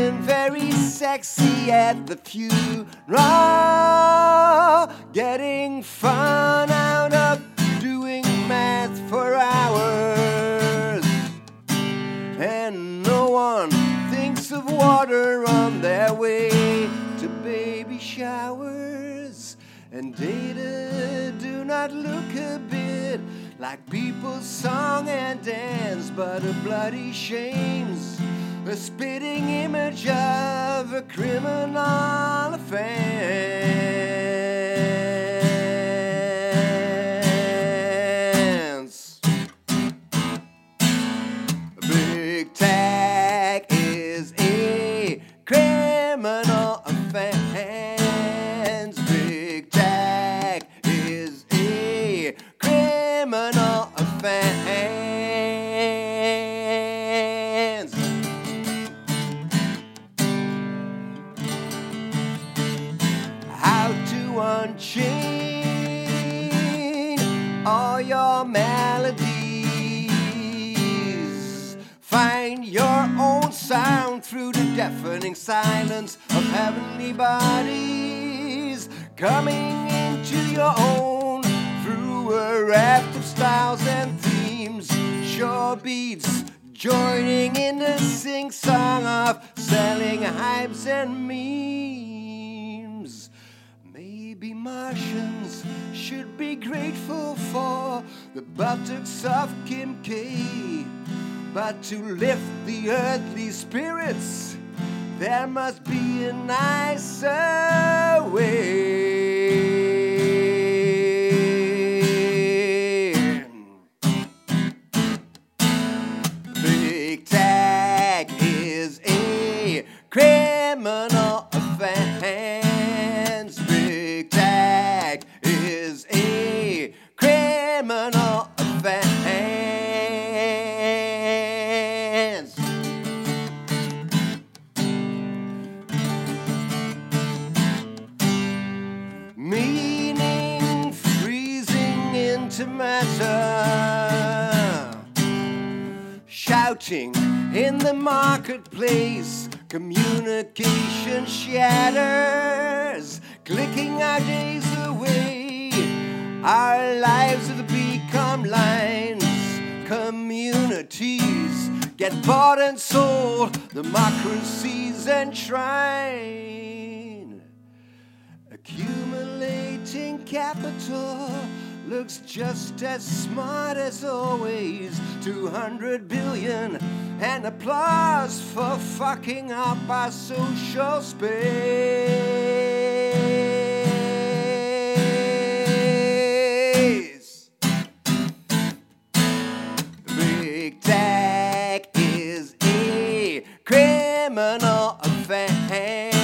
looking very sexy at the funeral, getting fun out of doing math for hours. And no one thinks of water on their way to baby showers. And data do not look a bit like people's song and dance, but a bloody shame's a spitting image of a criminal offense. Big tech is a criminal offense. Big tech is a criminal offense. How to unchain all your melodies. Find your own sound through the deafening silence of heavenly bodies. Coming into your own through a raft of styles and themes. Sure beats joining in the sing-song of selling hypes and memes. Maybe Martians should be grateful for the buttocks of Kim K. But to lift the earthly spirits, there must be a nicer way. Big tech is a criminal offense. Big tech is a criminal offense. Meaning freezing into matter, shouting in the marketplace, communication shatters, clicking our days away. Our lives have become lines, communities get bought and sold, democracies enshrined. Accumulating capital looks just as smart as always. 200 billion and applause for fucking up our social space. Big tech is a criminal offense.